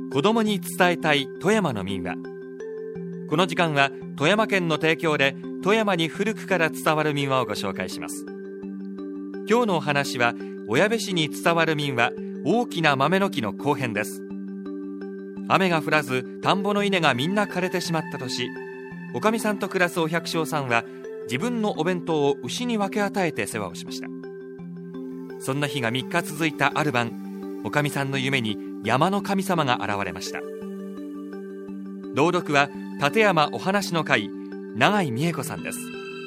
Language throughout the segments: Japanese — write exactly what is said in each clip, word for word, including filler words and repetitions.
子供に伝えたい富山の民話。この時間は富山県の提供で富山に古くから伝わる民話をご紹介します。今日のお話は小矢部市に伝わる民話、大きな豆の木の後編です。雨が降らず田んぼの稲がみんな枯れてしまった年、おかみさんと暮らすお百姓さんは自分のお弁当を牛に分け与えて世話をしました。そんな日がみっか続いたある晩、おかみさんの夢に山の神様が現れました。朗読は立山お話の会、永井美恵子さんです。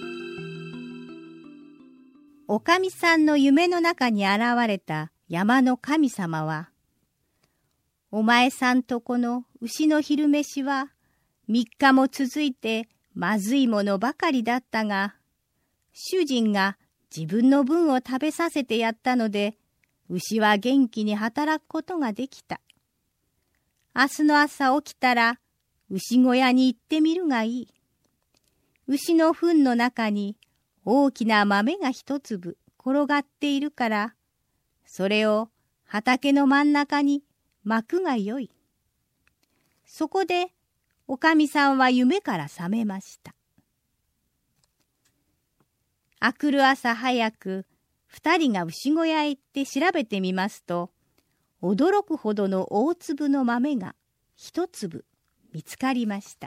おかみさんの夢の中に現れた山の神様は、お前さんとこの牛の昼飯は三日も続いてまずいものばかりだったが、主人が自分の分を食べさせてやったので、牛は元気に働くことができた。明日の朝起きたら牛小屋に行ってみるがいい。牛の糞の中に大きな豆が一粒転がっているから、それを畑の真ん中に巻くがよい。そこでおかみさんは夢から覚めました。あくる朝早く、二人が牛小屋へ行って調べてみますと、驚くほどの大粒の豆が一粒見つかりました。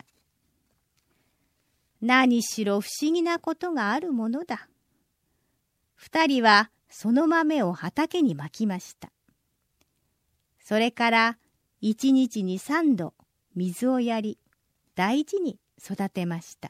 何しろ不思議なことがあるものだ。二人はその豆を畑にまきました。それから一日に三度水をやり、大事に育てました。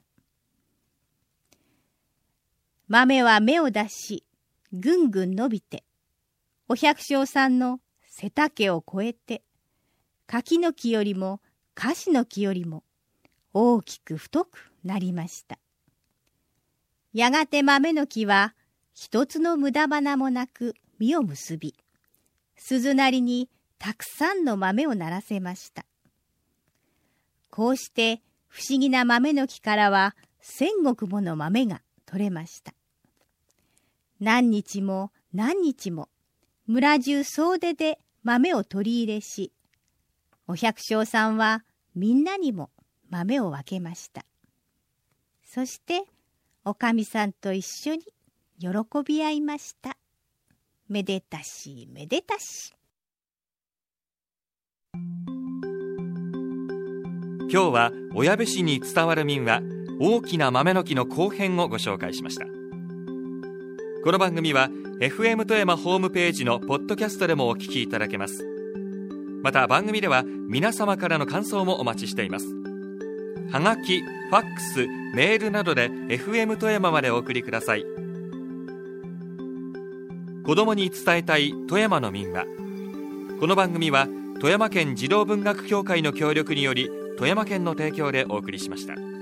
豆は芽を出し、ぐんぐん伸びて、お百姓さんの背丈を越えて、柿の木よりも樫の木よりも大きく太くなりました。やがて豆の木は一つの無駄花もなく実を結び、鈴なりにたくさんの豆をならせました。こうして不思議な豆の木からは千石もの豆が取れました。何日も何日も村中総出で豆を取り入れし、お百姓さんはみんなにも豆を分けました。そしておかみさんと一緒に喜び合いました。めでたしめでたし。 今日は小矢部市に伝わる民話、大きな豆の木の後編をご紹介しました。この番組は エフエム 富山ホームページのポッドキャストでもお聞きいただけます。また番組では皆様からの感想もお待ちしています。はがき、ファックス、メールなどで エフエム 富山までお送りください。子供に伝えたい富山の民話。この番組は富山県児童文学協会の協力により富山県の提供でお送りしました。